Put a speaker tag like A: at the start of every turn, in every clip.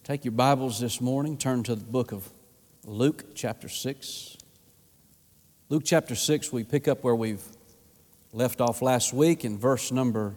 A: Take your Bibles this morning, turn to the book of Luke chapter 6. Luke chapter 6, we pick up where we've left off last week in verse number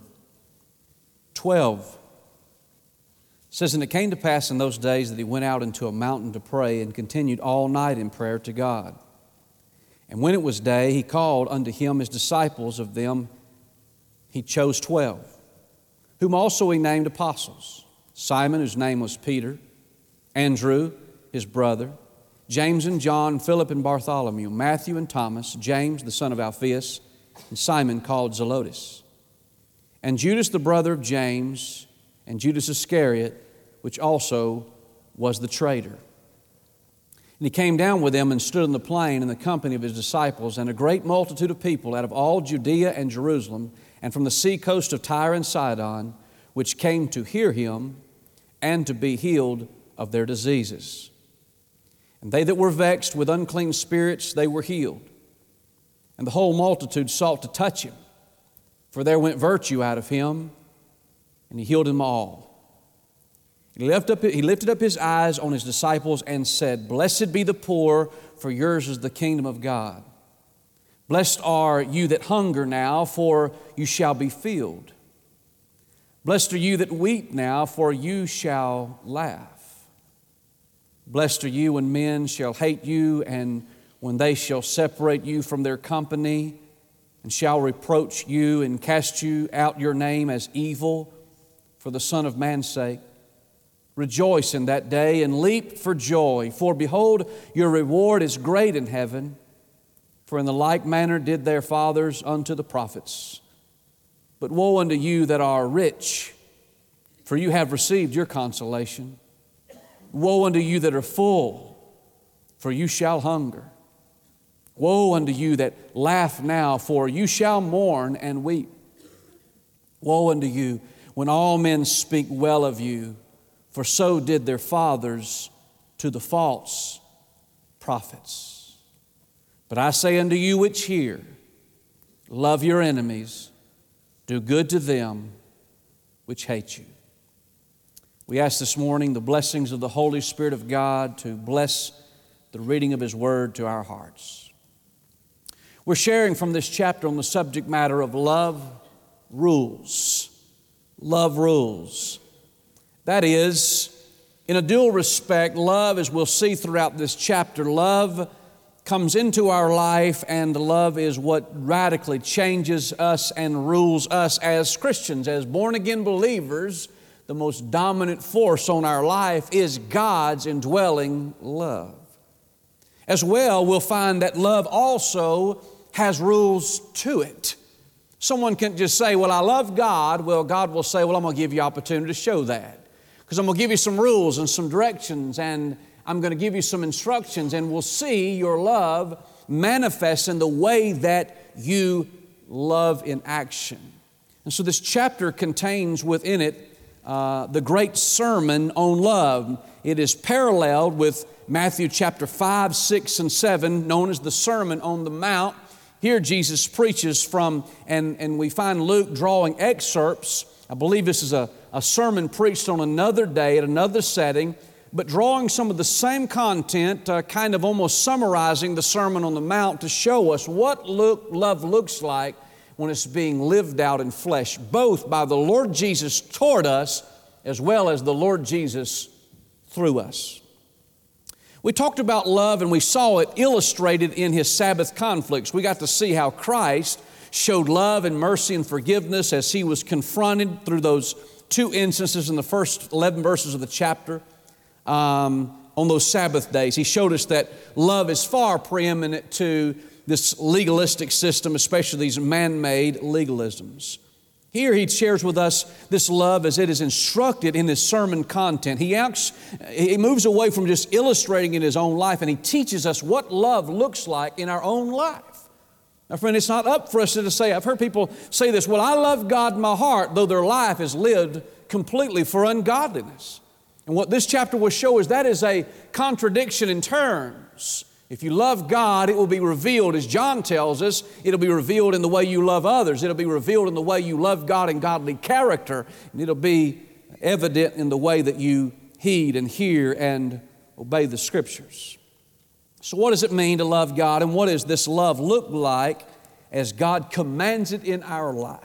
A: 12. It says, "And it came to pass in those days that he went out into a mountain to pray and continued all night in prayer to God. And when it was day, he called unto him his disciples. Of them he chose 12, whom also he named apostles. Simon, whose name was Peter, Andrew, his brother, James and John, Philip and Bartholomew, Matthew and Thomas, James the son of Alphaeus, and Simon called Zelotes, and Judas the brother of James, and Judas Iscariot, which also was the traitor. And he came down with them and stood in the plain in the company of his disciples, and a great multitude of people out of all Judea and Jerusalem, and from the sea coast of Tyre and Sidon, which came to hear him and to be healed of their diseases. And they that were vexed with unclean spirits, they were healed. And the whole multitude sought to touch him, for there went virtue out of him, and he healed them all. He lifted up his eyes on his disciples and said, Blessed be the poor, for yours is the kingdom of God. Blessed are you that hunger now, for you shall be filled. Blessed are you that weep now, for you shall laugh. Blessed are you when men shall hate you, and when they shall separate you from their company, and shall reproach you and cast you out your name as evil for the Son of Man's sake. Rejoice in that day and leap for joy, for behold, your reward is great in heaven. For in the like manner did their fathers unto the prophets. But woe unto you that are rich, for you have received your consolation. Woe unto you that are full, for you shall hunger. Woe unto you that laugh now, for you shall mourn and weep. Woe unto you when all men speak well of you, for so did their fathers to the false prophets. But I say unto you which hear, love your enemies, do good to them which hate you." We ask this morning the blessings of the Holy Spirit of God to bless the reading of His Word to our hearts. We're sharing from this chapter on the subject matter of love rules. Love rules. That is, in a dual respect, love, as we'll see throughout this chapter, love comes into our life, and love is what radically changes us and rules us as Christians. As born-again believers, the most dominant force on our life is God's indwelling love. As well, we'll find that love also has rules to it. Someone can't just say, well, I love God. Well, God will say, well, I'm going to give you opportunity to show that. Because I'm going to give you some rules and some directions, and I'm going to give you some instructions, and we'll see your love manifest in the way that you love in action. And so this chapter contains within it the great sermon on love. It is paralleled with Matthew chapter 5, 6, and 7, known as the Sermon on the Mount. Here Jesus preaches from, and we find Luke drawing excerpts. I believe this is a sermon preached on another day at another setting, but drawing some of the same content, kind of almost summarizing the Sermon on the Mount to show us what love looks like when it's being lived out in flesh, both by the Lord Jesus toward us as well as the Lord Jesus through us. We talked about love, and we saw it illustrated in His Sabbath conflicts. We got to see how Christ showed love and mercy and forgiveness as He was confronted through those two instances in the first 11 verses of the chapter. On those Sabbath days, He showed us that love is far preeminent to this legalistic system, especially these man-made legalisms. Here He shares with us this love as it is instructed in His sermon content. He moves away from just illustrating in His own life, and He teaches us what love looks like in our own life. Now, friend, it's not up for us to say, I've heard people say this, well, I love God in my heart, though their life is lived completely for ungodliness. And what this chapter will show is that is a contradiction in terms. If you love God, it will be revealed, as John tells us, it'll be revealed in the way you love others. It'll be revealed in the way you love God and godly character. And it'll be evident in the way that you heed and hear and obey the Scriptures. So what does it mean to love God, and what does this love look like as God commands it in our life?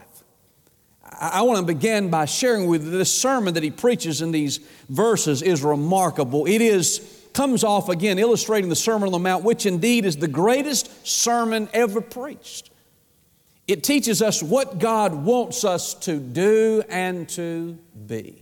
A: I want to begin by sharing with you this sermon that he preaches in these verses is remarkable. Comes off again illustrating the Sermon on the Mount, which indeed is the greatest sermon ever preached. It teaches us what God wants us to do and to be.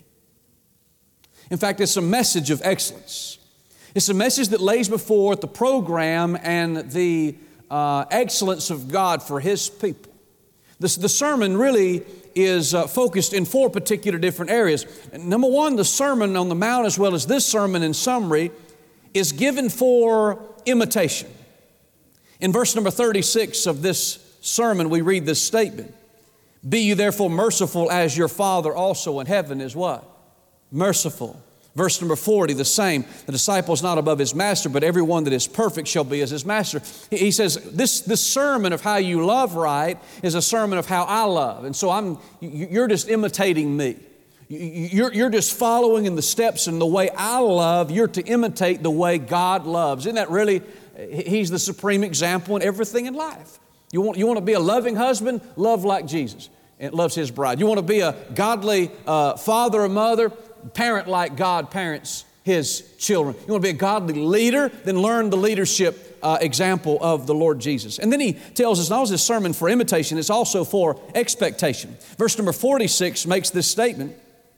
A: In fact, it's a message of excellence. It's a message that lays before the program and the excellence of God for His people. The sermon really is focused in four particular different areas. Number one, the Sermon on the Mount, as well as this sermon in summary, is given for imitation. In verse number 36 of this sermon, we read this statement: "Be you therefore merciful as your Father also in heaven is" what? Merciful. Verse number 40, the same. "The disciple is not above his master, but everyone that is perfect shall be as his master." He says, this sermon of how you love right is a sermon of how I love. And so you're just imitating me. You're just following in the steps and the way I love. You're to imitate the way God loves. Isn't that really, He's the supreme example in everything in life. You want to be a loving husband? Love like Jesus and loves His bride. You want to be a godly father or mother? Parent like God parents His children. You want to be a godly leader? Then learn the leadership example of the Lord Jesus. And then he tells us, not only is this sermon for imitation, it's also for expectation. Verse number 46 makes this statement.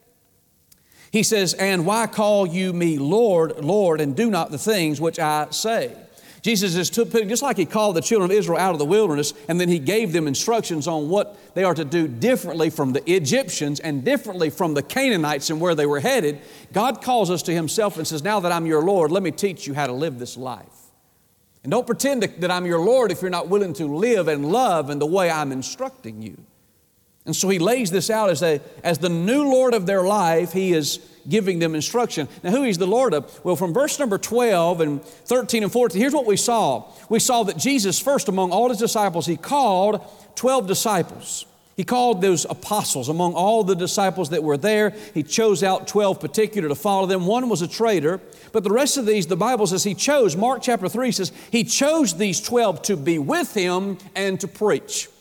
A: He says, "And why call you me Lord, Lord, and do not the things which I say?" Jesus is just like He called the children of Israel out of the wilderness, and then He gave them instructions on what they are to do differently from the Egyptians and differently from the Canaanites and where they were headed. God calls us to Himself and says, "Now that I'm your Lord, let me teach you how to live this life. And don't pretend that I'm your Lord if you're not willing to live and love in the way I'm instructing you." And so He lays this out as the new Lord of their life. He is giving them instruction. Now, who He's the Lord of? Well, from verse number 12 and 13 and 14, here's what we saw. We saw that Jesus, first among all His disciples, He called 12 disciples. He called those apostles. Among all the disciples that were there, He chose out 12 particular to follow them. One was a traitor, but the rest of these, the Bible says He chose. Mark chapter 3 says He chose these 12 to be with Him and to preach.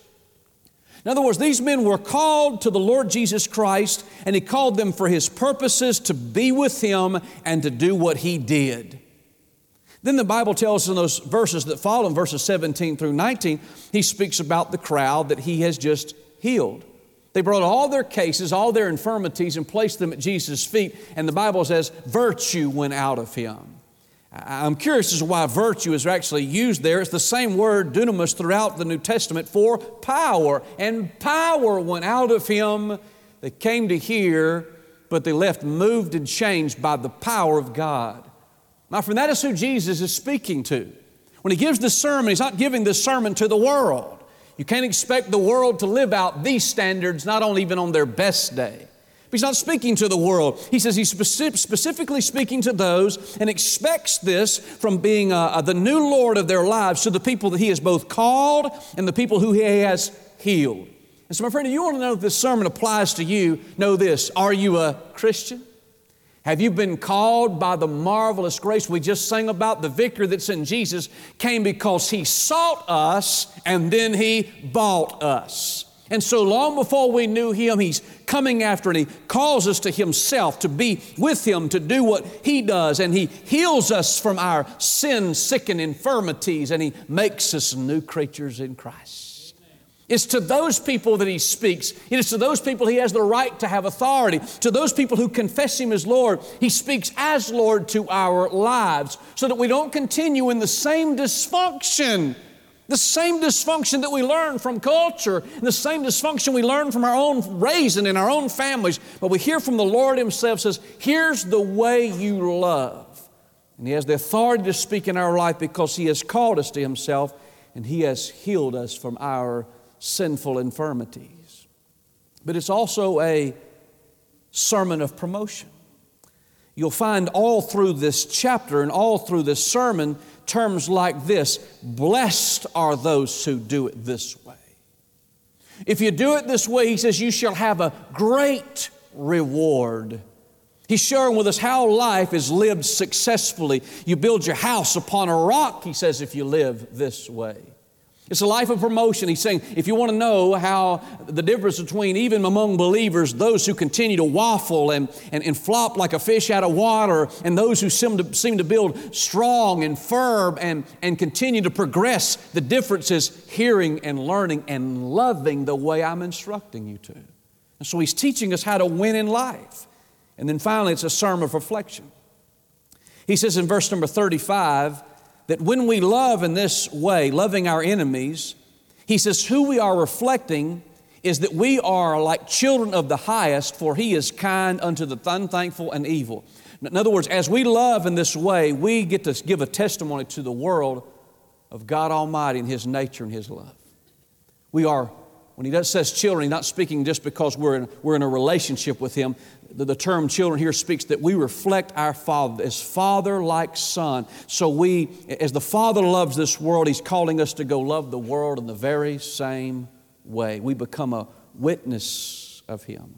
A: In other words, these men were called to the Lord Jesus Christ, and He called them for His purposes to be with Him and to do what He did. Then the Bible tells us in those verses that follow, in verses 17 through 19, He speaks about the crowd that He has just healed. They brought all their cases, all their infirmities, and placed them at Jesus' feet, and the Bible says virtue went out of him. I'm curious as to why virtue is actually used there. It's the same word, dunamis, throughout the New Testament for power. And power went out of him. They came to hear, but they left moved and changed by the power of God. My friend, that is who Jesus is speaking to. When He gives this sermon, He's not giving this sermon to the world. You can't expect the world to live out these standards, not only even on their best day. He's not speaking to the world. He says He's specifically speaking to those and expects this from being the new Lord of their lives to the people that He has both called and the people who He has healed. And so, my friend, if you want to know if this sermon applies to you, know this. Are you a Christian? Have you been called by the marvelous grace we just sang about? The victory that's in Jesus came because He sought us and then He bought us. And so long before we knew Him, He's coming after, and He calls us to Himself, to be with Him, to do what He does. And He heals us from our sin-sickened infirmities, and He makes us new creatures in Christ. It's to those people that He speaks. It is to those people He has the right to have authority. To those people who confess Him as Lord, He speaks as Lord to our lives so that we don't continue in the same dysfunction. The same dysfunction that we learn from culture, and the same dysfunction we learn from our own raising in our own families. But we hear from the Lord Himself says, here's the way you love. And He has the authority to speak in our life because He has called us to Himself and He has healed us from our sinful infirmities. But it's also a sermon of promotion. You'll find all through this chapter and all through this sermon terms like this: blessed are those who do it this way. If you do it this way, He says, you shall have a great reward. He's sharing with us how life is lived successfully. You build your house upon a rock, he says, if you live this way. It's a life of promotion. He's saying, if you want to know how the difference between, even among believers, those who continue to waffle and flop like a fish out of water, and those who seem to build strong and firm and continue to progress, the difference is hearing and learning and loving the way I'm instructing you to. And so he's teaching us how to win in life. And then finally, it's a sermon of reflection. He says in verse number 35, that when we love in this way, loving our enemies, he says who we are reflecting is that we are like children of the highest, for he is kind unto the unthankful and evil. In other words, as we love in this way, we get to give a testimony to the world of God Almighty and his nature and his love. We are, when he says children, he's not speaking just because we're in a relationship with him. The term children here speaks that we reflect our Father as Father like Son. So we, as the Father loves this world, he's calling us to go love the world in the very same way. We become a witness of him.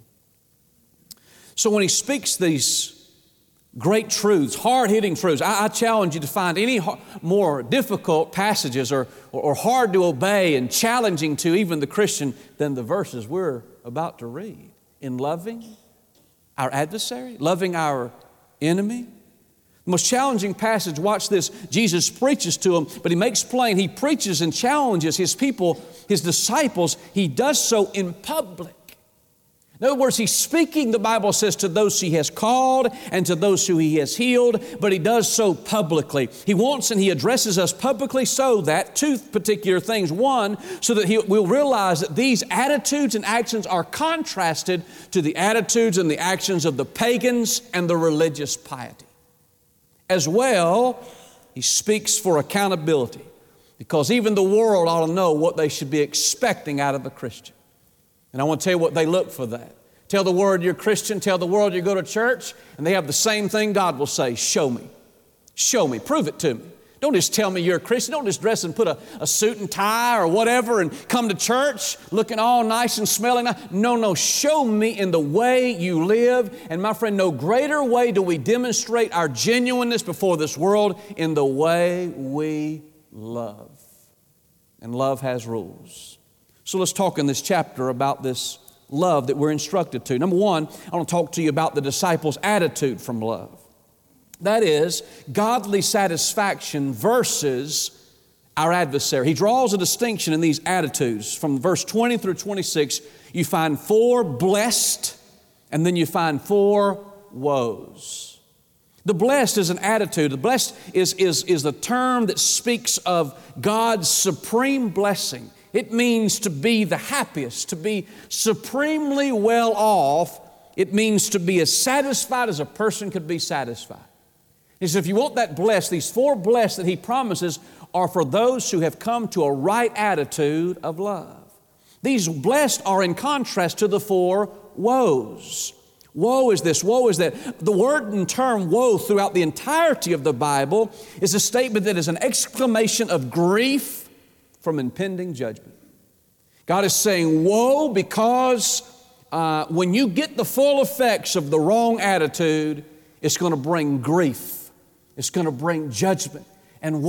A: So when he speaks these great truths, hard-hitting truths, I challenge you to find any more difficult passages or hard to obey and challenging to even the Christian than the verses we're about to read. In loving our adversary, loving our enemy. The most challenging passage, watch this, Jesus preaches to them, but he makes plain, he preaches and challenges his people, his disciples, he does so in public. In other words, he's speaking, the Bible says, to those he has called and to those who he has healed, but he does so publicly. He wants and he addresses us publicly so that, two particular things. One, so that we'll realize that these attitudes and actions are contrasted to the attitudes and the actions of the pagans and the religious piety. As well, he speaks for accountability, because even the world ought to know what they should be expecting out of a Christian. And I want to tell you what they look for that. Tell the world you're a Christian, tell the world you go to church, and they have the same thing God will say, show me. Show me, prove it to me. Don't just tell me you're a Christian. Don't just dress and put a suit and tie or whatever and come to church looking all nice and smelling nice. No, show me in the way you live. And my friend, no greater way do we demonstrate our genuineness before this world in the way we love. And love has rules. So let's talk in this chapter about this love that we're instructed to. Number one, I want to talk to you about the disciples' attitude from love. That is, godly satisfaction versus our adversary. He draws a distinction in these attitudes. From verse 20 through 26, you find 4 blessed, and then you find 4 woes. The blessed is an attitude. The blessed is a term that speaks of God's supreme blessing. It means to be the happiest, to be supremely well off. It means to be as satisfied as a person could be satisfied. He says, if you want that blessed, these 4 blessed that he promises are for those who have come to a right attitude of love. These blessed are in contrast to the 4 woes. Woe is this, woe is that. The word and term woe throughout the entirety of the Bible is a statement that is an exclamation of grief from impending judgment. God is saying, woe, because when you get the full effects of the wrong attitude, it's going to bring grief. It's going to bring judgment. And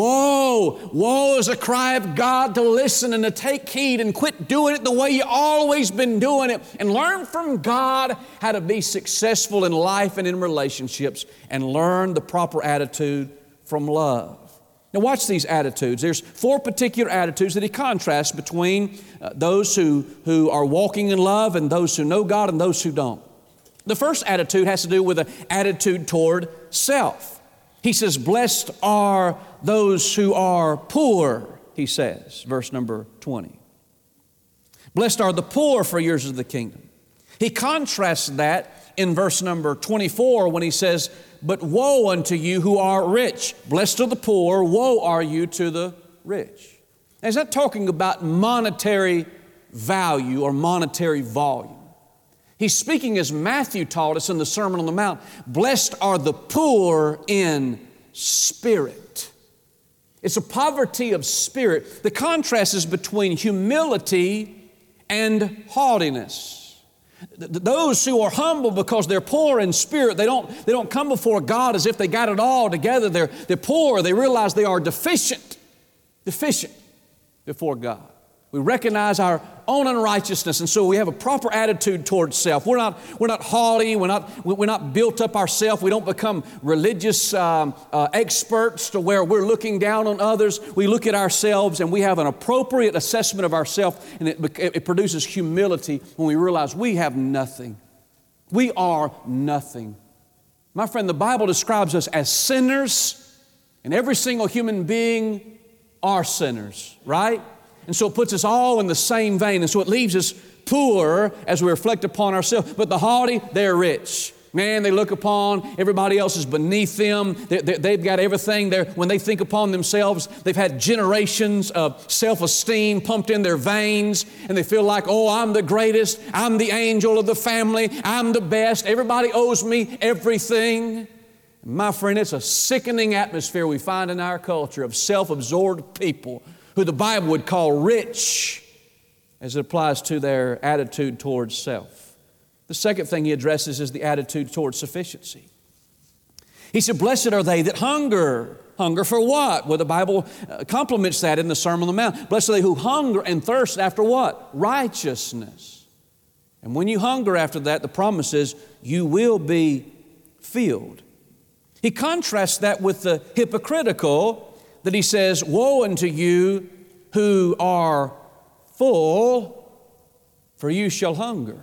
A: woe is a cry of God to listen and to take heed and quit doing it the way you always been doing it and learn from God how to be successful in life and in relationships and learn the proper attitude from love. Now watch these attitudes. There's 4 particular attitudes that he contrasts between those who are walking in love and those who know God and those who don't. The first attitude has to do with an attitude toward self. He says, blessed are those who are poor, he says, verse number 20. Blessed are the poor, for yours is the kingdom. He contrasts that in verse number 24 when he says, but woe unto you who are rich. Blessed are the poor, woe are you to the rich. Now, he's not talking about monetary value or monetary volume. He's speaking as Matthew taught us in the Sermon on the Mount. Blessed are the poor in spirit. It's a poverty of spirit. The contrast is between humility and haughtiness. Those who are humble because they're poor in spirit, they don't come before God as if they got it all together. They're poor. They realize they are deficient before God. We recognize our own unrighteousness, and so we have a proper attitude towards self. We're not haughty. We're not built up ourselves. We don't become religious experts to where we're looking down on others. We look at ourselves and we have an appropriate assessment of ourselves, and it produces humility when we realize we have nothing. We are nothing. My friend, the Bible describes us as sinners, and every single human being are sinners, right? And so it puts us all in the same vein. And so it leaves us poor as we reflect upon ourselves. But the haughty, they're rich. Man, they look upon everybody else as beneath them. They've got everything. When they think upon themselves, they've had generations of self-esteem pumped in their veins. And they feel like, oh, I'm the greatest. I'm the angel of the family. I'm the best. Everybody owes me everything. My friend, it's a sickening atmosphere we find in our culture of self-absorbed people who the Bible would call rich as it applies to their attitude towards self. The second thing he addresses is the attitude towards sufficiency. He said, blessed are they that hunger. Hunger for what? Well, the Bible complements that in the Sermon on the Mount. Blessed are they who hunger and thirst after what? Righteousness. And when you hunger after that, the promise is you will be filled. He contrasts that with the hypocritical that he says, woe unto you who are full, for you shall hunger.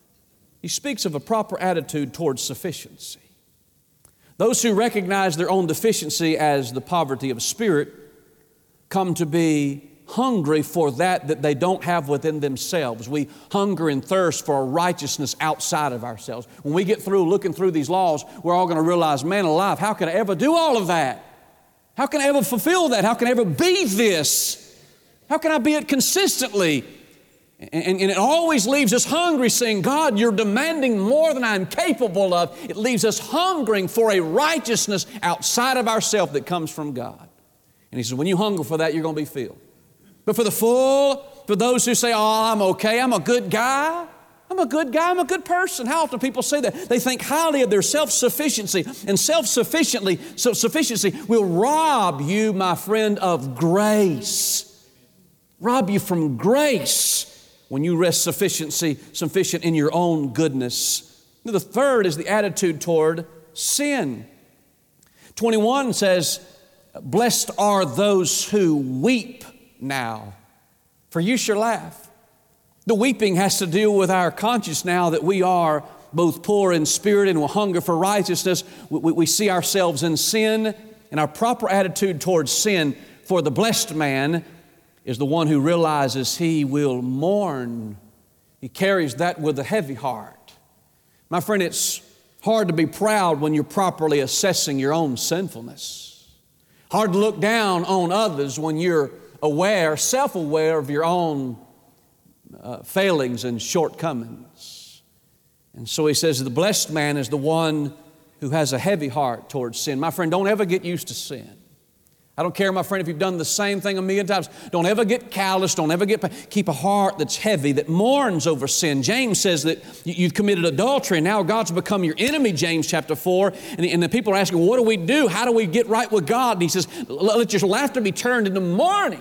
A: He speaks of a proper attitude towards sufficiency. Those who recognize their own deficiency as the poverty of spirit come to be hungry for that they don't have within themselves. We hunger and thirst for a righteousness outside of ourselves. When we get through looking through these laws, we're all going to realize, man alive, how can I ever do all of that? How can I ever fulfill that? How can I ever be this? How can I be it consistently? And it always leaves us hungry, saying, God, you're demanding more than I'm capable of. It leaves us hungering for a righteousness outside of ourselves that comes from God. And he says, when you hunger for that, you're going to be filled. But for the full, for those who say, oh, I'm okay, I'm a good guy, I'm a good guy, I'm a good person. How often people say that? They think highly of their self-sufficiency, and self-sufficiency will rob you, my friend, of grace. Rob you from grace when you rest sufficient in your own goodness. The third is the attitude toward sin. 21 says, blessed are those who weep now, for you shall laugh. The weeping has to deal with our conscience now that we are both poor in spirit and will hunger for righteousness. We see ourselves in sin, and our proper attitude towards sin for the blessed man is the one who realizes he will mourn. He carries that with a heavy heart. My friend, it's hard to be proud when you're properly assessing your own sinfulness. Hard to look down on others when you're self-aware of your own failings and shortcomings. And so he says the blessed man is the one who has a heavy heart towards sin. My friend, don't ever get used to sin. I don't care, my friend, if you've done the same thing a million times. Don't ever get callous. Don't ever keep a heart that's heavy, that mourns over sin. James says that you've committed adultery, and now God's become your enemy, James chapter 4. And the people are asking, what do we do? How do we get right with God? And he says, let your laughter be turned into mourning.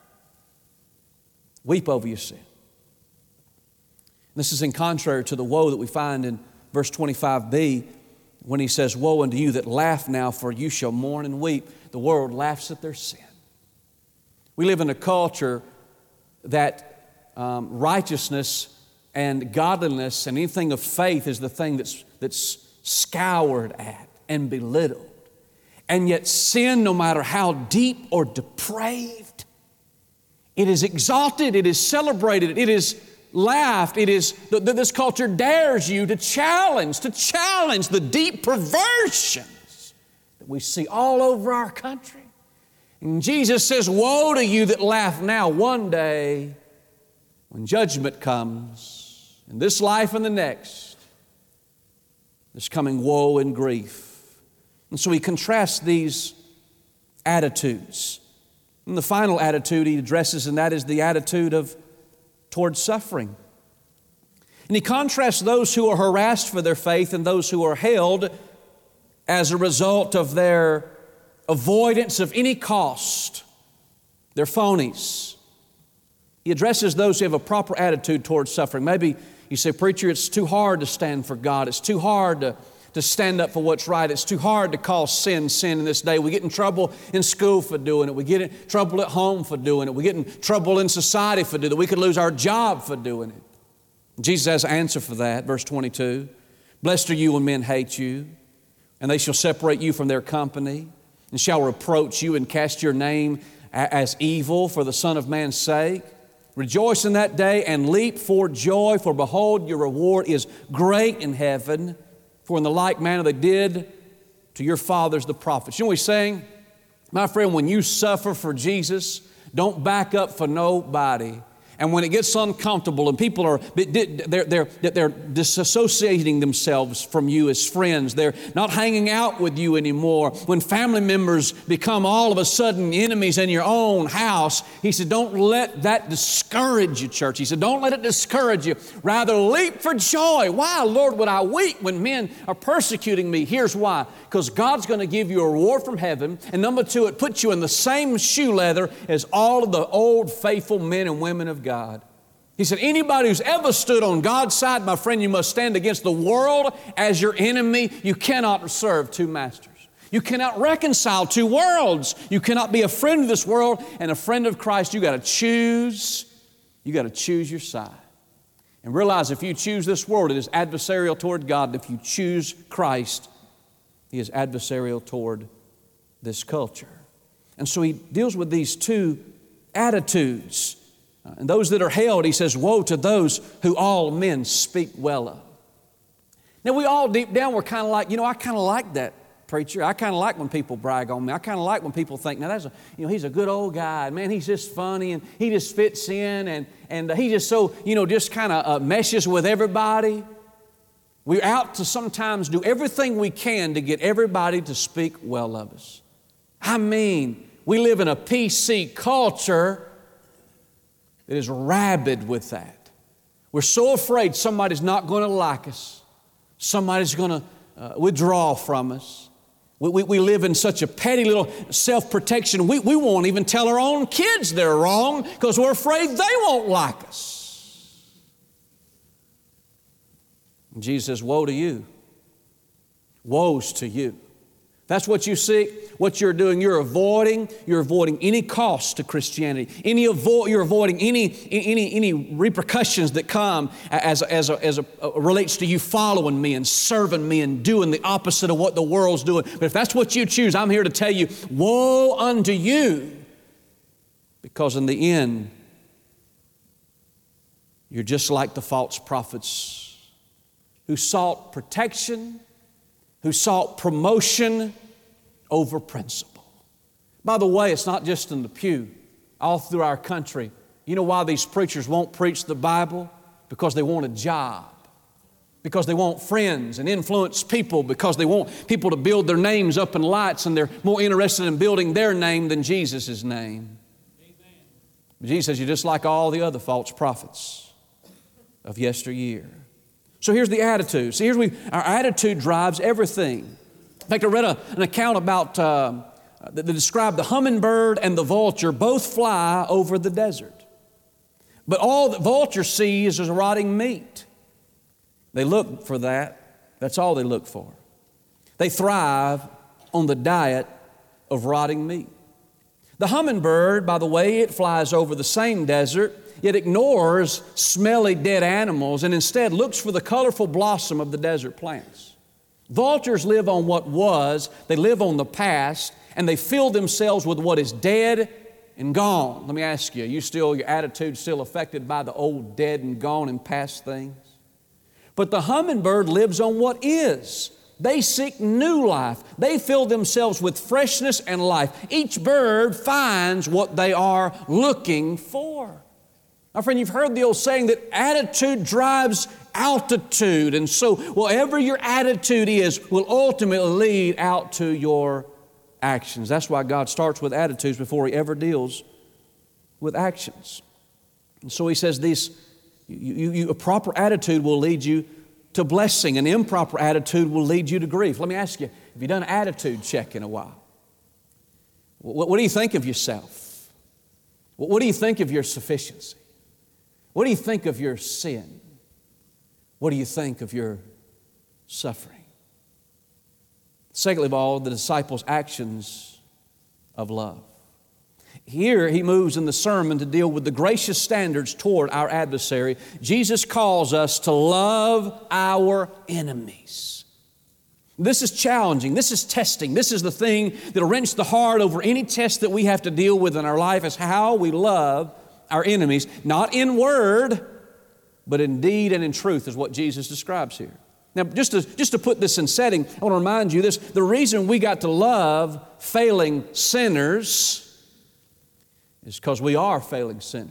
A: Weep over your sin. This is in contrary to the woe that we find in verse 25b when he says, woe unto you that laugh now, for you shall mourn and weep. The world laughs at their sin. We live in a culture that righteousness and godliness and anything of faith is the thing that's scoured at and belittled. And yet sin, no matter how deep or depraved, it is exalted, it is celebrated, it is laughed. It is this culture dares you to challenge the deep perversions that we see all over our country. And Jesus says, woe to you that laugh now. One day, when judgment comes, in this life and the next, there's coming woe and grief. And so he contrasts these attitudes. And the final attitude he addresses, and that is the attitude towards suffering. And he contrasts those who are harassed for their faith and those who are held as a result of their avoidance of any cost. They're phonies. He addresses those who have a proper attitude towards suffering. Maybe you say, preacher, it's too hard to stand for God. It's too hard to stand up for what's right. It's too hard to call sin in this day. We get in trouble in school for doing it. We get in trouble at home for doing it. We get in trouble in society for doing it. We could lose our job for doing it. Jesus has an answer for that. Verse 22, blessed are you when men hate you, and they shall separate you from their company, and shall reproach you and cast your name as evil for the Son of Man's sake. Rejoice in that day and leap for joy, for behold, your reward is great in heaven. For in the like manner they did to your fathers the prophets. You know what he's saying? My friend, when you suffer for Jesus, don't back up for nobody. And when it gets uncomfortable and people are, they're disassociating themselves from you as friends, they're not hanging out with you anymore, when family members become all of a sudden enemies in your own house, he said, don't let that discourage you, church. He said, don't let it discourage you. Rather, leap for joy. Why, Lord, would I weep when men are persecuting me? Here's why. Because God's going to give you a reward from heaven. And number two, it puts you in the same shoe leather as all of the old faithful men and women of God. He said, anybody who's ever stood on God's side, my friend, you must stand against the world as your enemy. You cannot serve two masters. You cannot reconcile two worlds. You cannot be a friend of this world and a friend of Christ. You got to choose. You got to choose your side. And realize if you choose this world, it is adversarial toward God. And if you choose Christ, He is adversarial toward this culture. And so He deals with these two attitudes. And those that are held, He says, woe to those who all men speak well of. Now we all deep down, we're kind of like, I kind of like that preacher. I kind of like when people brag on me. I kind of like when people think, now he's a good old guy. Man, he's just funny and he just fits in and he just so, just kind of meshes with everybody. We're out to sometimes do everything we can to get everybody to speak well of us. I mean, we live in a PC culture that is rabid with that. We're so afraid somebody's not going to like us. Somebody's going to withdraw from us. We live in such a petty little self-protection. We won't even tell our own kids they're wrong because we're afraid they won't like us. And Jesus says, woe to you. Woes to you. That's what you seek, what you're doing. You're avoiding any cost to Christianity. You're avoiding any repercussions that come as relates to you following me and serving me and doing the opposite of what the world's doing. But if that's what you choose, I'm here to tell you, woe unto you, because in the end, you're just like the false prophets who sought protection, who sought promotion over principle. By the way, it's not just in the pew. All through our country, you know why these preachers won't preach the Bible? Because they want a job. Because they want friends and influence people. Because they want people to build their names up in lights, and they're more interested in building their name than Jesus' name. Amen. But Jesus says, you're just like all the other false prophets of yesteryear. So here's the attitude. See, our attitude drives everything. In fact, I read an account about that described the hummingbird and the vulture both fly over the desert. But all the vulture sees is rotting meat. They look for that. That's all they look for. They thrive on the diet of rotting meat. The hummingbird, by the way, it flies over the same desert. It ignores smelly dead animals and instead looks for the colorful blossom of the desert plants. Vultures live on what was, they live on the past, and they fill themselves with what is dead and gone. Let me ask you, your attitude still affected by the old dead and gone and past things? But the hummingbird lives on what is. They seek new life. They fill themselves with freshness and life. Each bird finds what they are looking for. My friend, you've heard the old saying that attitude drives altitude. And so whatever your attitude is will ultimately lead out to your actions. That's why God starts with attitudes before He ever deals with actions. And so He says these A proper attitude will lead you to blessing. An improper attitude will lead you to grief. Let me ask you, have you done an attitude check in a while? What do you think of yourself? What do you think of your sufficiency? What do you think of your sin? What do you think of your suffering? Secondly of all, the disciples' actions of love. Here he moves in the sermon to deal with the gracious standards toward our adversary. Jesus calls us to love our enemies. This is challenging. This is testing. This is the thing that'll wrench the heart over any test that we have to deal with in our life, is how we love our enemies, not in word, but in deed and in truth, is what Jesus describes here. Now, just to put this in setting, I want to remind you this. The reason we got to love failing sinners is because we are failing sinners.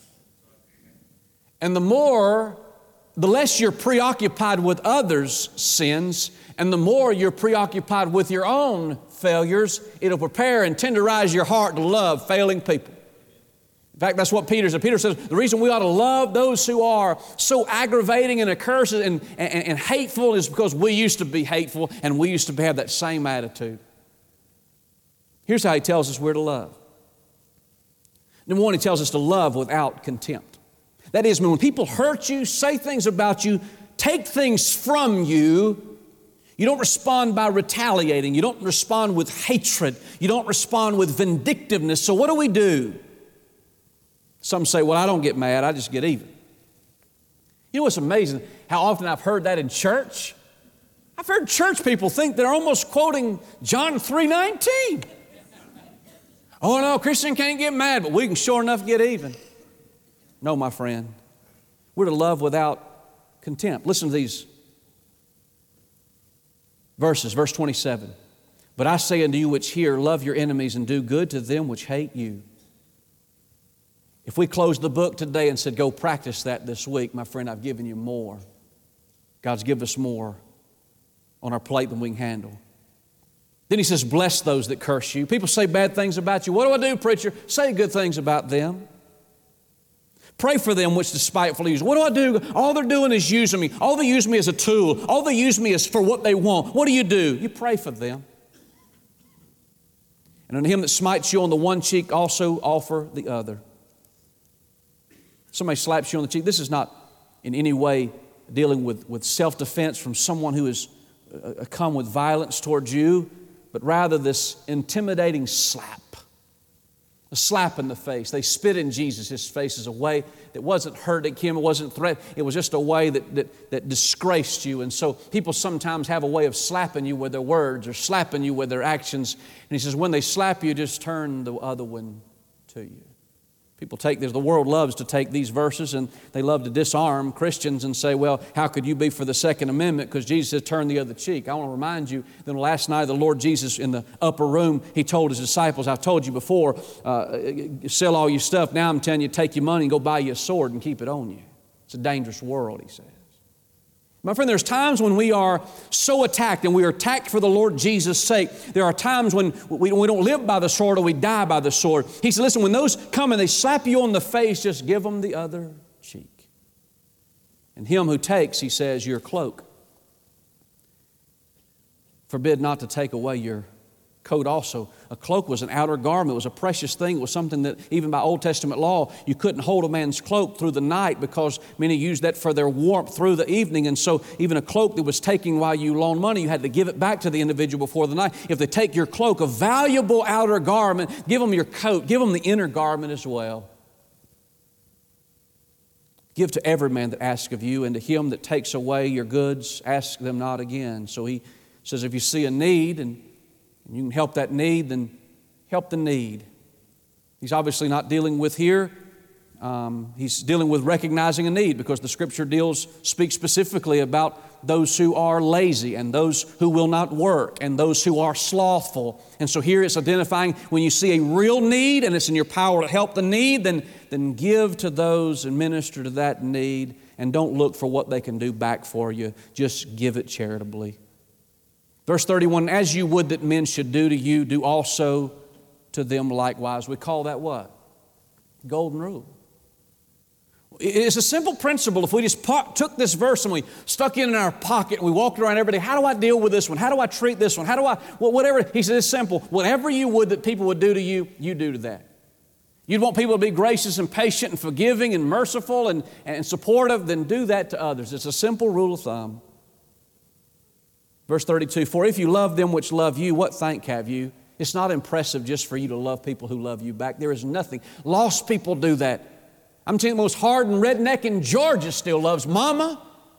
A: And the less you're preoccupied with others' sins, and the more you're preoccupied with your own failures, it'll prepare and tenderize your heart to love failing people. In fact, that's what Peter said. Peter says the reason we ought to love those who are so aggravating and accursed and hateful is because we used to be hateful and we used to have that same attitude. Here's how he tells us we're to love. Number one, he tells us to love without contempt. That is, when people hurt you, say things about you, take things from you, you don't respond by retaliating. You don't respond with hatred. You don't respond with vindictiveness. So what do? Some say, well, I don't get mad, I just get even. You know what's amazing? How often I've heard that in church? I've heard church people think they're almost quoting John 3:19. Oh no, Christian can't get mad, but we can sure enough get even. No, my friend. We're to love without contempt. Listen to these verses, verse 27. But I say unto you which hear, love your enemies and do good to them which hate you. If we closed the book today and said, go practice that this week, my friend, I've given you more. God's given us more on our plate than we can handle. Then he says, bless those that curse you. People say bad things about you. What do I do, preacher? Say good things about them. Pray for them which despitefully use. What do? All they're doing is using me. All they use me as a tool. All they use me is for what they want. What do? You pray for them. And unto him that smites you on the one cheek also offer the other. Somebody slaps you on the cheek. This is not in any way dealing with self-defense from someone who has come with violence towards you, but rather this intimidating slap. A slap in the face. They spit in Jesus' face as a way that wasn't hurting him, it wasn't threat. It was just a way that disgraced you. And so people sometimes have a way of slapping you with their words or slapping you with their actions. And he says, when they slap you, just turn the other one to you. People take this, the world loves to take these verses and they love to disarm Christians and say, well, how could you be for the Second Amendment? Because Jesus said, turn the other cheek. I want to remind you that last night the Lord Jesus in the upper room, He told His disciples, I've told you before, sell all your stuff. Now I'm telling you, take your money and go buy you a sword and keep it on you. It's a dangerous world, He says. My friend, there's times when we are so attacked and we are attacked for the Lord Jesus' sake. There are times when we don't live by the sword or we die by the sword. He said, listen, when those come and they slap you on the face, just give them the other cheek. And him who takes, He says, your cloak, forbid not to take away your coat also. A cloak was an outer garment. It was a precious thing. It was something that even by Old Testament law, you couldn't hold a man's cloak through the night because many used that for their warmth through the evening. And so even a cloak that was taken while you loaned money, you had to give it back to the individual before the night. If they take your cloak, a valuable outer garment, give them your coat, give them the inner garment as well. Give to every man that asks of you, and to him that takes away your goods, ask them not again. So he says, if you see a need and you can help that need, then help the need. He's obviously not dealing with here. He's dealing with recognizing a need because the Scripture speaks specifically about those who are lazy and those who will not work and those who are slothful. And so here it's identifying when you see a real need and it's in your power to help the need, then give to those and minister to that need, and don't look for what they can do back for you. Just give it charitably. Verse 31, as you would that men should do to you, do also to them likewise. We call that what? Golden rule. It's a simple principle. If we just took this verse and we stuck it in our pocket and we walked around every day, how do I deal with this one? How do I treat this one? How do I, whatever. He says it's simple. Whatever you would that people would do to you, you do to that. You'd want people to be gracious and patient and forgiving and merciful and supportive, then do that to others. It's a simple rule of thumb. Verse 32, for if you love them which love you, what thank have you? It's not impressive just for you to love people who love you back. There is nothing. Lost people do that. I'm telling you, the most hardened redneck in Georgia still loves Mama.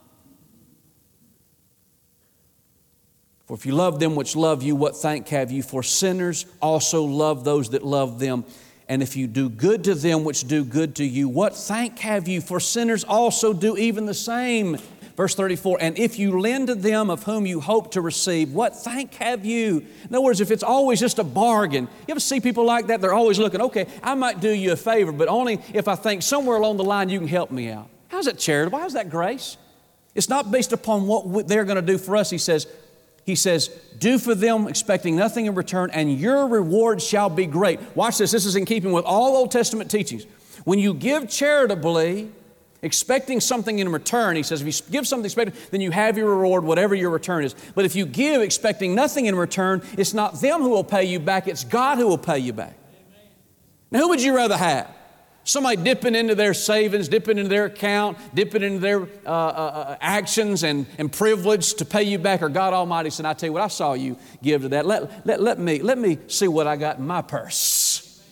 A: For if you love them which love you, what thank have you? For sinners also love those that love them. And if you do good to them which do good to you, what thank have you? For sinners also do even the same. Verse 34, and if you lend to them of whom you hope to receive, what thank have you? In other words, if it's always just a bargain, you ever see people like that? They're always looking, okay, I might do you a favor, but only if I think somewhere along the line you can help me out. How's that charitable? How's that grace? It's not based upon what they're going to do for us. He says, do for them expecting nothing in return, and your reward shall be great. Watch this. This is in keeping with all Old Testament teachings. When you give charitably, expecting something in return, he says, if you give something expecting, then you have your reward, whatever your return is. But if you give expecting nothing in return, it's not them who will pay you back, it's God who will pay you back. Amen. Now, who would you rather have? Somebody dipping into their savings, dipping into their account, dipping into their actions and privilege to pay you back, or God Almighty said, I tell you what, I saw you give to that. Let me see what I got in my purse.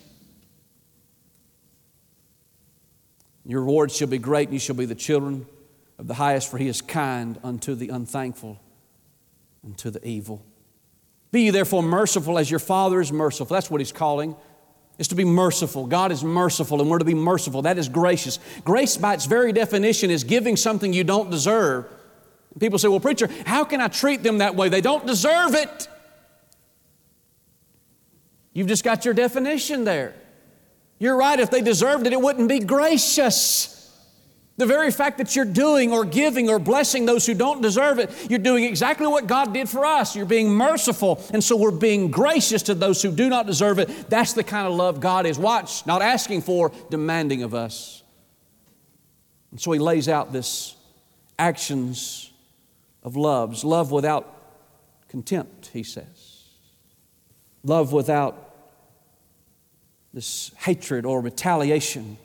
A: Your reward shall be great, and you shall be the children of the highest, for He is kind unto the unthankful and to the evil. Be ye therefore merciful as your Father is merciful. That's what He's calling, is to be merciful. God is merciful, and we're to be merciful. That is gracious. Grace, by its very definition, is giving something you don't deserve. People say, well, preacher, how can I treat them that way? They don't deserve it. You've just got your definition there. You're right, if they deserved it, it wouldn't be gracious. The very fact that you're doing or giving or blessing those who don't deserve it, you're doing exactly what God did for us. You're being merciful, and so we're being gracious to those who do not deserve it. That's the kind of love God is. Watch, not asking for, demanding of us. And so He lays out this actions of loves. Love without contempt, He says. Love without this hatred or retaliation.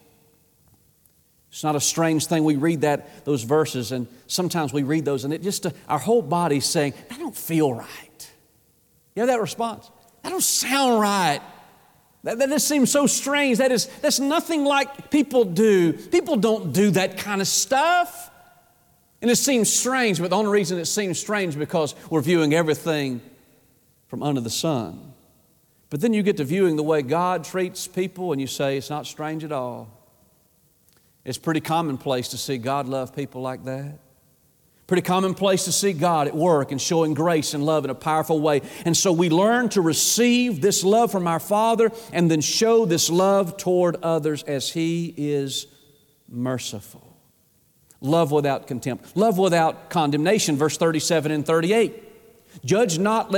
A: It's not a strange thing. We read those verses, and sometimes we read those, and it just our whole body's saying, "That don't feel right." You have that response? That don't sound right. That just seems so strange. That's nothing like people do. People don't do that kind of stuff, and it seems strange. But the only reason it seems strange because we're viewing everything from under the sun. But then you get to viewing the way God treats people, and you say it's not strange at all. It's pretty commonplace to see God love people like that. Pretty commonplace to see God at work and showing grace and love in a powerful way. And so we learn to receive this love from our Father and then show this love toward others as He is merciful. Love without contempt. Love without condemnation. Verse 37 and 38. Judge not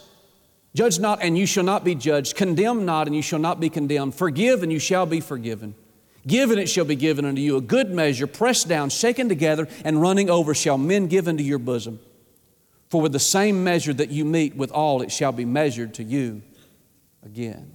A: and you shall not be judged. Condemn not and you shall not be condemned. Forgive and you shall be forgiven. Give and it shall be given unto you. A good measure, pressed down, shaken together, and running over shall men give into your bosom. For with the same measure that you meet withal, it shall be measured to you again.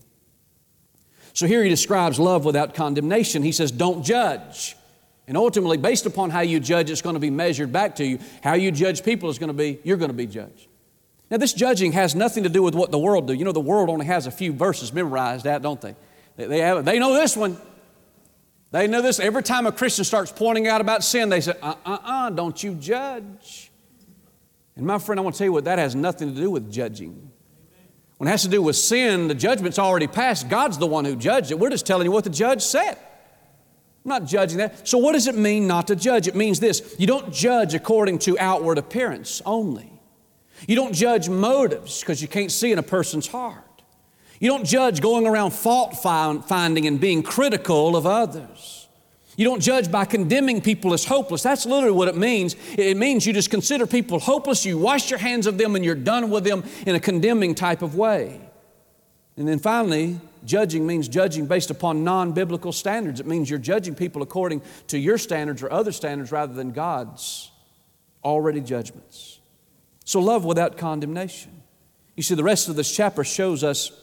A: So here he describes love without condemnation. He says, don't judge. And ultimately, based upon how you judge, it's going to be measured back to you. How you judge people is going to be, you're going to be judged. Now, this judging has nothing to do with what the world do. You know, the world only has a few verses memorized out, don't they? They know this one. They know this. Every time a Christian starts pointing out about sin, they say, don't you judge. And my friend, I want to tell you what, that has nothing to do with judging. When it has to do with sin, the judgment's already passed. God's the one who judged it. We're just telling you what the judge said. I'm not judging that. So what does it mean not to judge? It means this. You don't judge according to outward appearance only. You don't judge motives because you can't see in a person's heart. You don't judge going around fault finding and being critical of others. You don't judge by condemning people as hopeless. That's literally what it means. It means you just consider people hopeless, you wash your hands of them, and you're done with them in a condemning type of way. And then finally, judging means judging based upon non-biblical standards. It means you're judging people according to your standards or other standards rather than God's already judgments. So love without condemnation. You see, the rest of this chapter shows us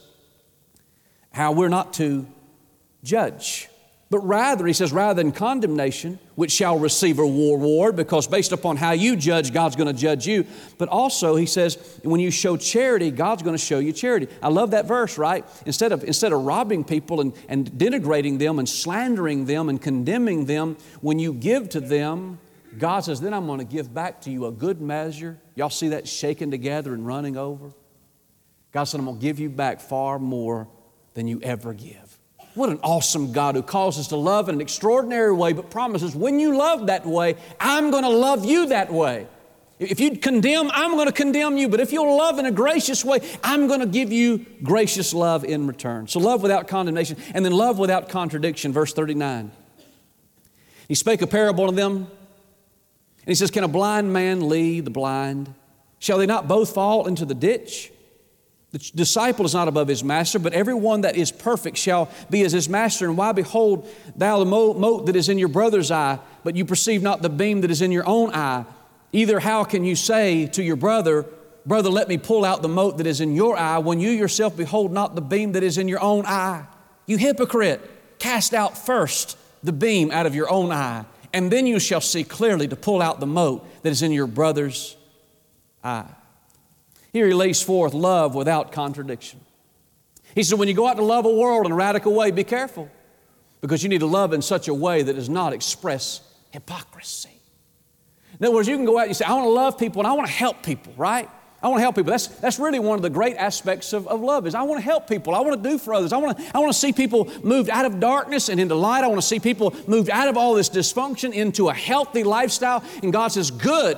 A: how we're not to judge. But rather, he says, rather than condemnation, which shall receive a reward, because based upon how you judge, God's going to judge you. But also, he says, when you show charity, God's going to show you charity. I love that verse, right? Instead of robbing people and denigrating them and slandering them and condemning them, when you give to them, God says, then I'm going to give back to you a good measure. Y'all see that shaken together and running over? God said, I'm going to give you back far more than you ever give. What an awesome God who calls us to love in an extraordinary way, but promises, when you love that way, I'm going to love you that way. If you condemn, I'm going to condemn you. But if you'll love in a gracious way, I'm going to give you gracious love in return. So love without condemnation, and then love without contradiction, verse 39. He spake a parable to them, and he says, can a blind man lead the blind? Shall they not both fall into the ditch? The disciple is not above his master, but every one that is perfect shall be as his master. And why behold thou the mote that is in your brother's eye, but you perceive not the beam that is in your own eye? Either how can you say to your brother, brother, let me pull out the mote that is in your eye, when you yourself behold not the beam that is in your own eye? You hypocrite, cast out first the beam out of your own eye, and then you shall see clearly to pull out the mote that is in your brother's eye. Here he lays forth love without contradiction. He said, when you go out to love a world in a radical way, be careful, because you need to love in such a way that does not express hypocrisy. In other words, you can go out and you say, I want to love people and I want to help people, right? I want to help people. That's really one of the great aspects of love is I want to help people. I want to do for others. I want to see people moved out of darkness and into light. I want to see people moved out of all this dysfunction into a healthy lifestyle. And God says, good.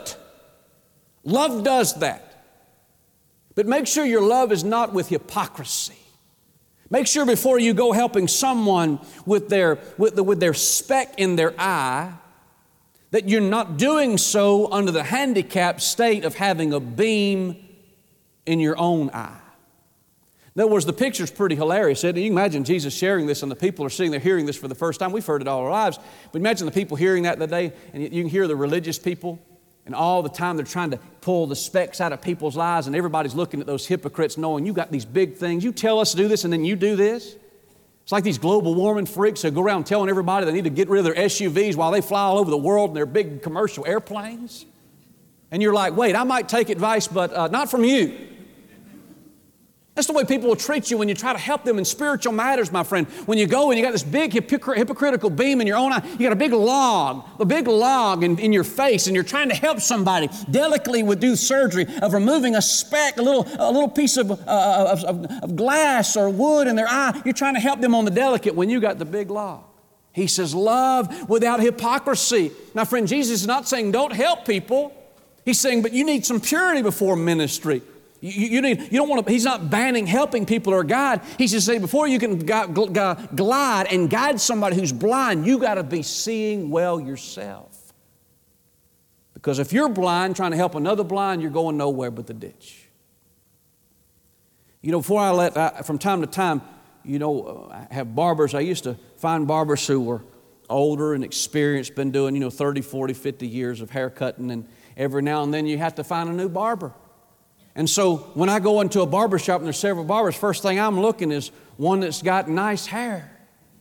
A: Love does that. But make sure your love is not with hypocrisy. Make sure before you go helping someone with their speck in their eye, that you're not doing so under the handicapped state of having a beam in your own eye. In other words, the picture's pretty hilarious. You can imagine Jesus sharing this and the people are sitting there hearing this for the first time. We've heard it all our lives. But imagine the people hearing that today, and you can hear the religious people. And all the time they're trying to pull the specks out of people's eyes, and everybody's looking at those hypocrites knowing you got these big things. You tell us to do this and then you do this. It's like these global warming freaks who go around telling everybody they need to get rid of their SUVs while they fly all over the world in their big commercial airplanes. And you're like, wait, I might take advice, but not from you. That's the way people will treat you when you try to help them in spiritual matters, my friend. When you go and you got this big hypocritical beam in your own eye, you got a big log in your face, and you're trying to help somebody delicately with do surgery of removing a speck, a little piece of glass or wood in their eye. You're trying to help them on the delicate when you got the big log. He says, love without hypocrisy. Now, friend, Jesus is not saying don't help people. He's saying, but you need some purity before ministry. He's not banning helping people or God. He's just saying before you can glide and guide somebody who's blind, you got to be seeing well yourself. Because if you're blind trying to help another blind, you're going nowhere but the ditch. From time to time, I have barbers. I used to find barbers who were older and experienced, been doing, 30, 40, 50 years of hair cutting, and every now and then you have to find a new barber. And so when I go into a barber shop and there's several barbers, first thing I'm looking is one that's got nice hair.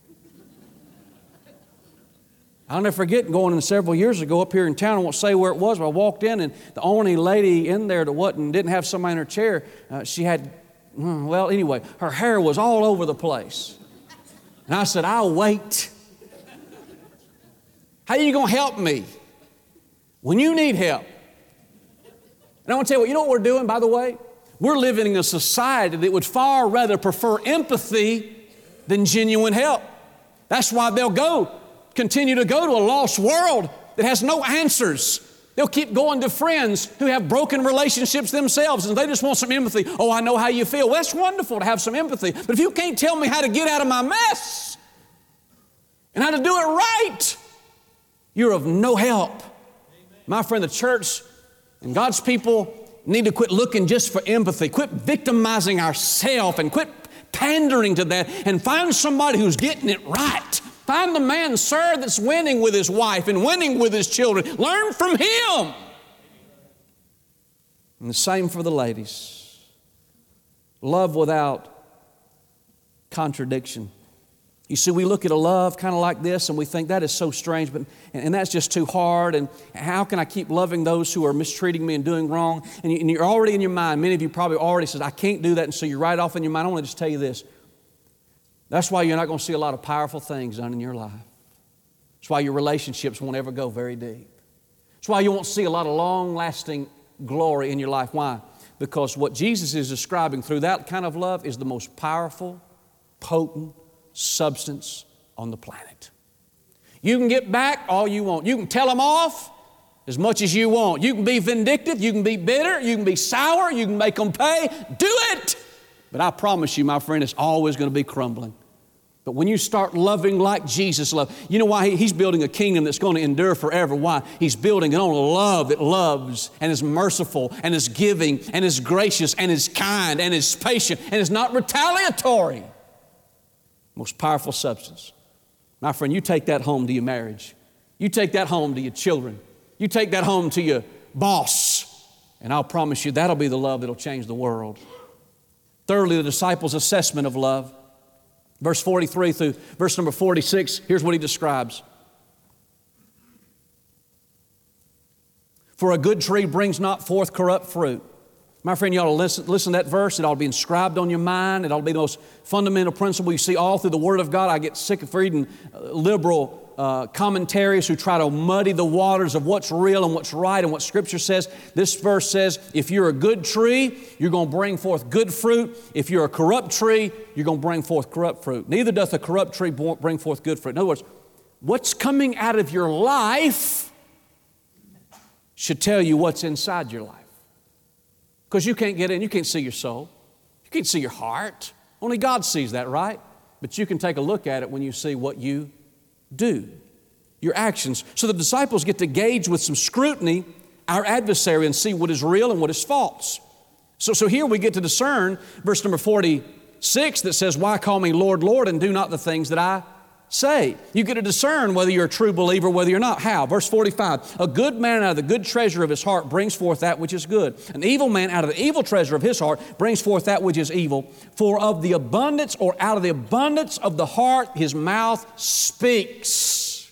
A: I'll never forget going in several years ago up here in town. I won't say where it was, but I walked in and the only lady in there that didn't have somebody in her chair, she had, her hair was all over the place. And I said, I'll wait. How are you going to help me when you need help? And I want to tell you what we're doing, by the way? We're living in a society that would far rather prefer empathy than genuine help. That's why they'll continue to go to a lost world that has no answers. They'll keep going to friends who have broken relationships themselves and they just want some empathy. Oh, I know how you feel. Well, that's wonderful to have some empathy. But if you can't tell me how to get out of my mess and how to do it right, you're of no help. Amen. My friend, the church and God's people need to quit looking just for empathy, quit victimizing ourselves, and quit pandering to that, and find somebody who's getting it right. Find the man, sir, that's winning with his wife and winning with his children. Learn from him. And the same for the ladies. Love without contradiction. You see, we look at a love kind of like this and we think that is so strange, and that's just too hard, and how can I keep loving those who are mistreating me and doing wrong? And you're already in your mind, many of you probably already said, I can't do that, and so you're right off in your mind. I want to just tell you this. That's why you're not going to see a lot of powerful things done in your life. That's why your relationships won't ever go very deep. That's why you won't see a lot of long-lasting glory in your life. Why? Because what Jesus is describing through that kind of love is the most powerful, potent substance on the planet. You can get back all you want. You can tell them off as much as you want. You can be vindictive. You can be bitter. You can be sour. You can make them pay. Do it! But I promise you, my friend, it's always going to be crumbling. But when you start loving like Jesus loved, you know why? He's building a kingdom that's going to endure forever. Why? He's building it on a love that loves and is merciful and is giving and is gracious and is kind and is patient and is not retaliatory. Most powerful substance. My friend, you take that home to your marriage. You take that home to your children. You take that home to your boss. And I'll promise you that'll be the love that'll change the world. Thirdly, the disciples' assessment of love. Verse 43 through verse number 46, here's what he describes. For a good tree brings not forth corrupt fruit. My friend, you ought to listen to that verse. It ought to be inscribed on your mind. It ought to be the most fundamental principle you see all through the Word of God. I get sick of reading liberal commentaries who try to muddy the waters of what's real and what's right and what Scripture says. This verse says, if you're a good tree, you're going to bring forth good fruit. If you're a corrupt tree, you're going to bring forth corrupt fruit. Neither doth a corrupt tree bring forth good fruit. In other words, what's coming out of your life should tell you what's inside your life. Because you can't get in, you can't see your soul. You can't see your heart. Only God sees that, right? But you can take a look at it when you see what you do, your actions. So the disciples get to gauge with some scrutiny our adversary and see what is real and what is false. So here we get to discern verse number 46 that says, why call me Lord, Lord, and do not the things that I say? You get to discern whether you're a true believer, whether you're not. How? Verse 45, a good man out of the good treasure of his heart brings forth that which is good. An evil man out of the evil treasure of his heart brings forth that which is evil. For of the abundance, or out of the abundance of the heart, his mouth speaks.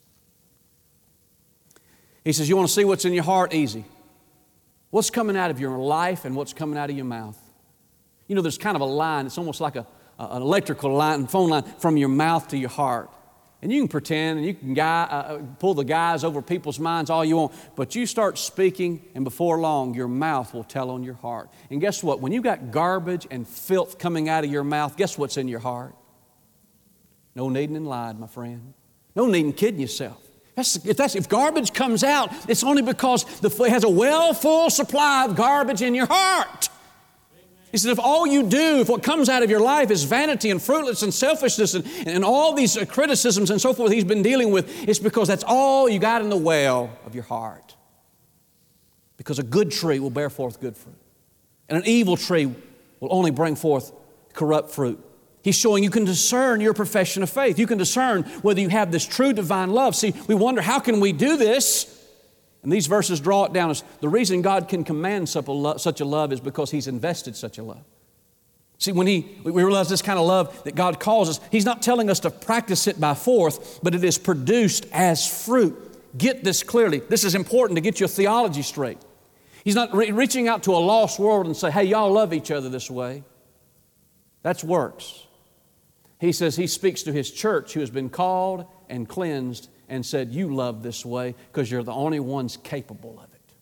A: He says, you want to see what's in your heart? Easy. What's coming out of your life and what's coming out of your mouth? You know, there's kind of a line. It's almost like an electrical line, phone line, from your mouth to your heart. And you can pretend and you can pull the guys over people's minds all you want, but you start speaking and before long your mouth will tell on your heart. And guess what? When you got garbage and filth coming out of your mouth, guess what's in your heart? No needing in lying, my friend. No needing kidding yourself. If garbage comes out, it's only because it has a full supply of garbage in your heart. He said, if all you do, if what comes out of your life is vanity and fruitlessness and selfishness and all these criticisms and so forth he's been dealing with, it's because that's all you got in the well of your heart. Because a good tree will bear forth good fruit. And an evil tree will only bring forth corrupt fruit. He's showing you can discern your profession of faith. You can discern whether you have this true divine love. See, we wonder, how can we do this? And these verses draw it down as the reason God can command such a love is because He's invested such a love. See, when we realize this kind of love that God calls us, He's not telling us to practice it by force, but it is produced as fruit. Get this clearly. This is important to get your theology straight. He's not reaching out to a lost world and say, hey, y'all love each other this way. That's works. He says He speaks to His church who has been called and cleansed and said, you love this way because you're the only ones capable of it.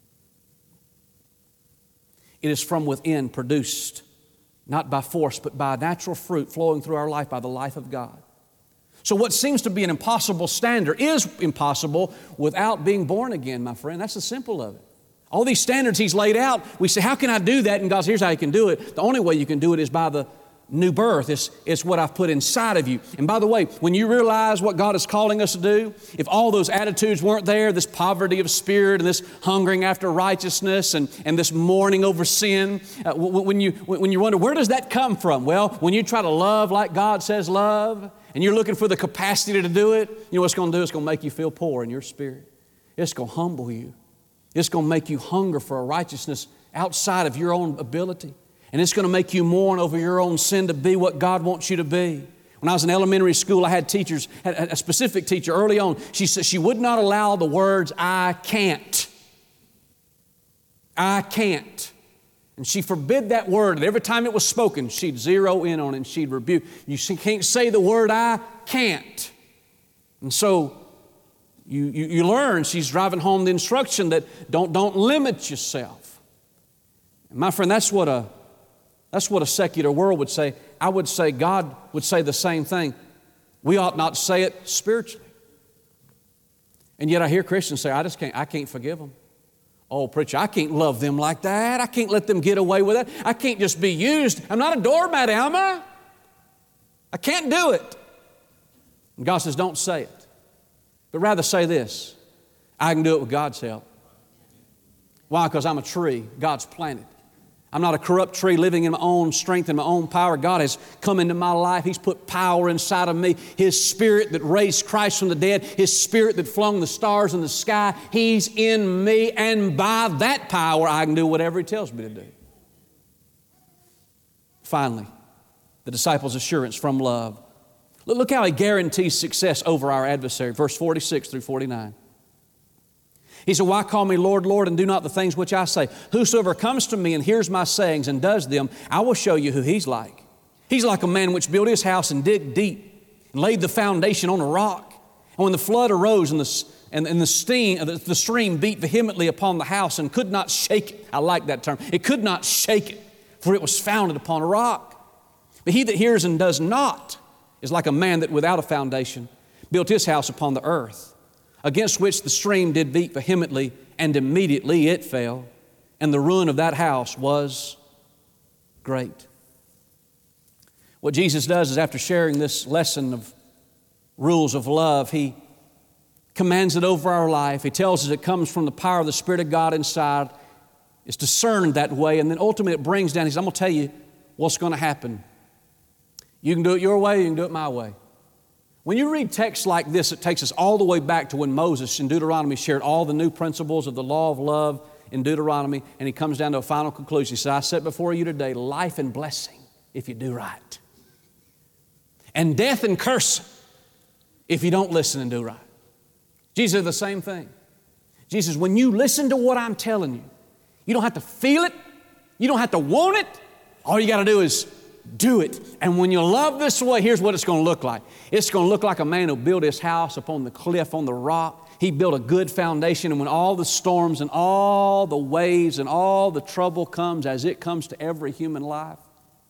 A: It is from within, produced, not by force, but by natural fruit flowing through our life by the life of God. So what seems to be an impossible standard is impossible without being born again, my friend. That's the simple of it. All these standards He's laid out, we say, how can I do that? And God says, here's how you can do it. The only way you can do it is by the new birth. It's what I've put inside of you. And by the way, when you realize what God is calling us to do, if all those attitudes weren't there, this poverty of spirit and this hungering after righteousness and this mourning over sin, when you wonder, where does that come from? Well, when you try to love like God says love, and you're looking for the capacity to do it, you know what it's going to do? It's going to make you feel poor in your spirit. It's going to humble you. It's going to make you hunger for a righteousness outside of your own ability. And it's going to make you mourn over your own sin to be what God wants you to be. When I was in elementary school, I had teachers, had a specific teacher early on. She said she would not allow the words, I can't. I can't. And she forbid that word. And every time it was spoken, she'd zero in on it and she'd rebuke. You can't say the word I can't. And so you learn, she's driving home the instruction that don't limit yourself. And my friend, that's what a secular world would say. I would say God would say the same thing. We ought not say it spiritually. And yet I hear Christians say, I can't forgive them. Oh, preacher, I can't love them like that. I can't let them get away with that. I can't just be used. I'm not a doormat, am I? I can't do it. And God says, don't say it. But rather say this, I can do it with God's help. Why? Because I'm a tree God's planted. I'm not a corrupt tree living in my own strength and my own power. God has come into my life. He's put power inside of me. His Spirit that raised Christ from the dead, His Spirit that flung the stars in the sky, He's in me, and by that power I can do whatever He tells me to do. Finally, the disciples' assurance from love. Look how He guarantees success over our adversary. Verse 46 through 49. He said, why call me Lord, Lord, and do not the things which I say? Whosoever comes to me and hears my sayings and does them, I will show you who he's like. He's like a man which built his house and digged deep and laid the foundation on a rock. And when the flood arose and the stream beat vehemently upon the house and could not shake it. I like that term. It could not shake it, for it was founded upon a rock. But he that hears and does not is like a man that without a foundation built his house upon the earth, against which the stream did beat vehemently, and immediately it fell, and the ruin of that house was great. What Jesus does is, after sharing this lesson of rules of love, He commands it over our life. He tells us it comes from the power of the Spirit of God inside. It's discerned that way, and then ultimately it brings down, He says, I'm going to tell you what's going to happen. You can do it your way, you can do it my way. When you read texts like this, it takes us all the way back to when Moses in Deuteronomy shared all the new principles of the law of love in Deuteronomy, and he comes down to a final conclusion. He said, I set before you today life and blessing if you do right, and death and cursing if you don't listen and do right. Jesus said the same thing. Jesus says, when you listen to what I'm telling you, you don't have to feel it, you don't have to want it, all you got to do is do it. And when you love this way, here's what it's going to look like. It's going to look like a man who built his house upon the cliff, on the rock. He built a good foundation, and when all the storms and all the waves and all the trouble comes, as it comes to every human life,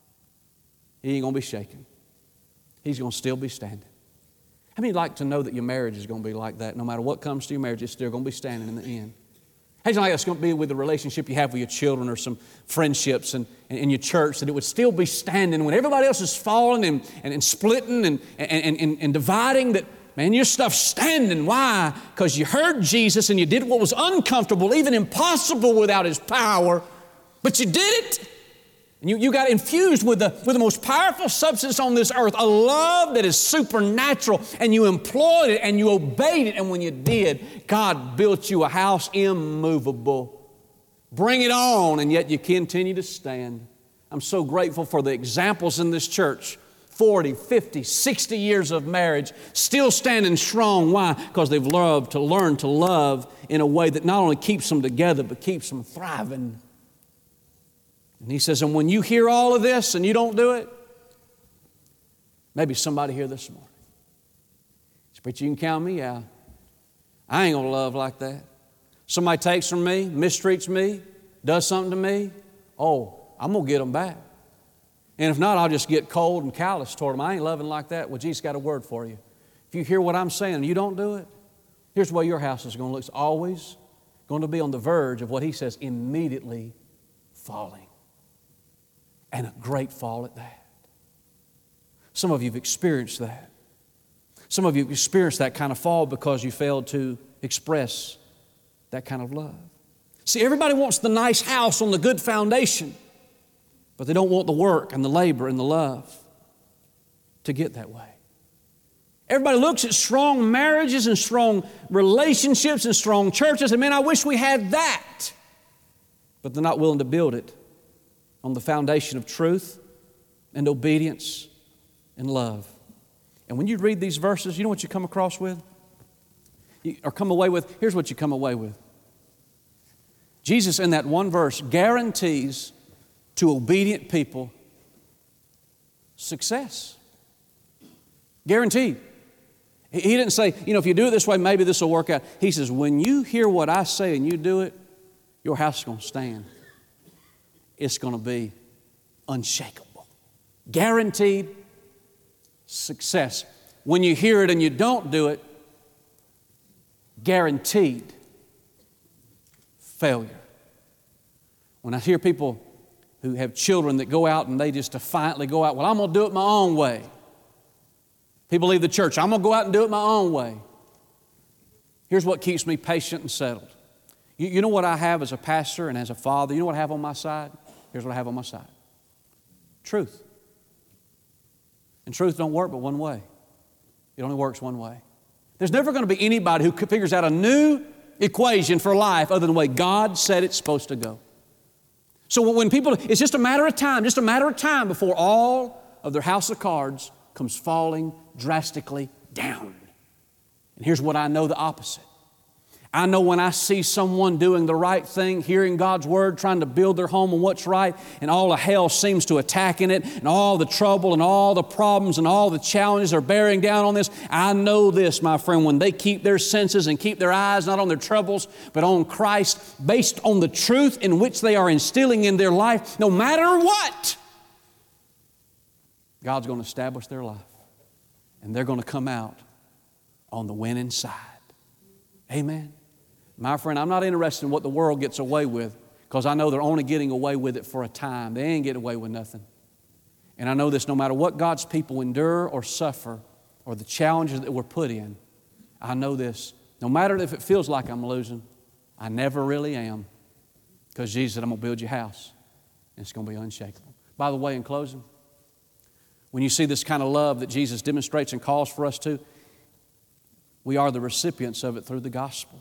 A: he ain't going to be shaken. He's going to still be standing. How many like to know that your marriage is going to be like that? No matter what comes to your marriage, it's still going to be standing in the end. How do you like it's going to be with the relationship you have with your children or some friendships and in your church, that it would still be standing when everybody else is falling and splitting and dividing, that, man, your stuff's standing. Why? Because you heard Jesus and you did what was uncomfortable, even impossible without His power, but you did it. And you got infused with the most powerful substance on this earth, a love that is supernatural, and you employed it and you obeyed it, and when you did, God built you a house immovable. Bring it on, and yet you continue to stand. I'm so grateful for the examples in this church, 40, 50, 60 years of marriage, still standing strong. Why? Because they've learned to love in a way that not only keeps them together, but keeps them thriving. And He says, and when you hear all of this and you don't do it, maybe somebody here this morning, but you can count me out. I ain't going to love like that. Somebody takes from me, mistreats me, does something to me, oh, I'm going to get them back. And if not, I'll just get cold and callous toward them. I ain't loving like that. Well, Jesus got a word for you. If you hear what I'm saying and you don't do it, here's the way your house is going to look. It's always going to be on the verge of what He says, immediately falling. And a great fall at that. Some of you have experienced that. Some of you have experienced that kind of fall because you failed to express that kind of love. See, everybody wants the nice house on the good foundation, but they don't want the work and the labor and the love to get that way. Everybody looks at strong marriages and strong relationships and strong churches and, man, I wish we had that. But they're not willing to build it on the foundation of truth and obedience and love. And when you read these verses, you know what you come across with? Or come away with? Here's what you come away with. Jesus, in that one verse, guarantees to obedient people success. Guaranteed. He didn't say, if you do it this way, maybe this will work out. He says, when you hear what I say and you do it, your house is going to stand. It's going to be unshakable. Guaranteed success. When you hear it and you don't do it, guaranteed failure. When I hear people who have children that go out and they just defiantly go out, well, I'm going to do it my own way. People leave the church, I'm going to go out and do it my own way. Here's what keeps me patient and settled. You know what I have as a pastor and as a father? You know what I have on my side? Here's what I have on my side. Truth. And truth don't work but one way. It only works one way. There's never going to be anybody who figures out a new equation for life other than the way God said it's supposed to go. So when people, it's just a matter of time before all of their house of cards comes falling drastically down. And here's what I know the opposite. I know when I see someone doing the right thing, hearing God's Word, trying to build their home on what's right, and all the hell seems to attack in it, and all the trouble and all the problems and all the challenges are bearing down on this, I know this, my friend, when they keep their senses and keep their eyes not on their troubles, but on Christ, based on the truth in which they are instilling in their life, no matter what, God's going to establish their life, and they're going to come out on the winning side. Amen. My friend, I'm not interested in what the world gets away with because I know they're only getting away with it for a time. They ain't getting away with nothing. And I know this, no matter what God's people endure or suffer or the challenges that we're put in, I know this, no matter if it feels like I'm losing, I never really am, because Jesus said, I'm going to build your house and it's going to be unshakable. By the way, in closing, when you see this kind of love that Jesus demonstrates and calls for us to, we are the recipients of it through the gospel.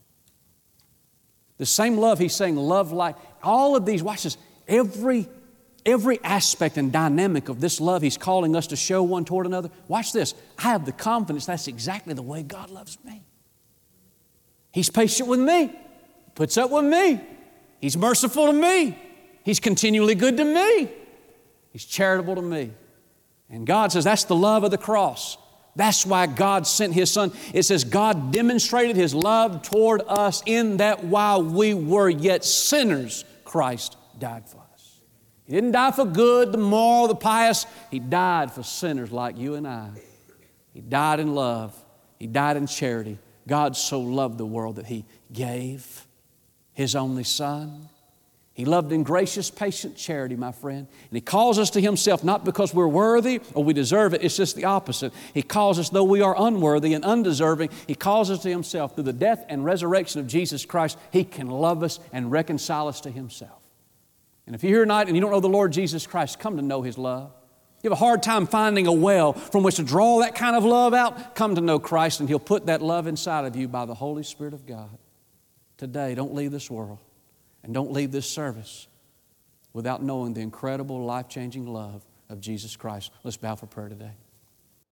A: The same love He's saying, love like, all of these, watch this, every aspect and dynamic of this love He's calling us to show one toward another. Watch this. I have the confidence that's exactly the way God loves me. He's patient with me, puts up with me. He's merciful to me. He's continually good to me. He's charitable to me. And God says that's the love of the cross. That's why God sent His Son. It says God demonstrated His love toward us in that while we were yet sinners, Christ died for us. He didn't die for good, the moral, the pious. He died for sinners like you and I. He died in love. He died in charity. God so loved the world that He gave His only Son. He loved in gracious, patient charity, my friend. And He calls us to Himself not because we're worthy or we deserve it. It's just the opposite. He calls us, though we are unworthy and undeserving, He calls us to Himself. Through the death and resurrection of Jesus Christ, He can love us and reconcile us to Himself. And if you're here tonight and you don't know the Lord Jesus Christ, come to know His love. You have a hard time finding a well from which to draw that kind of love out, come to know Christ and He'll put that love inside of you by the Holy Spirit of God. Today, don't leave this world. And don't leave this service without knowing the incredible, life-changing love of Jesus Christ. Let's bow for prayer today.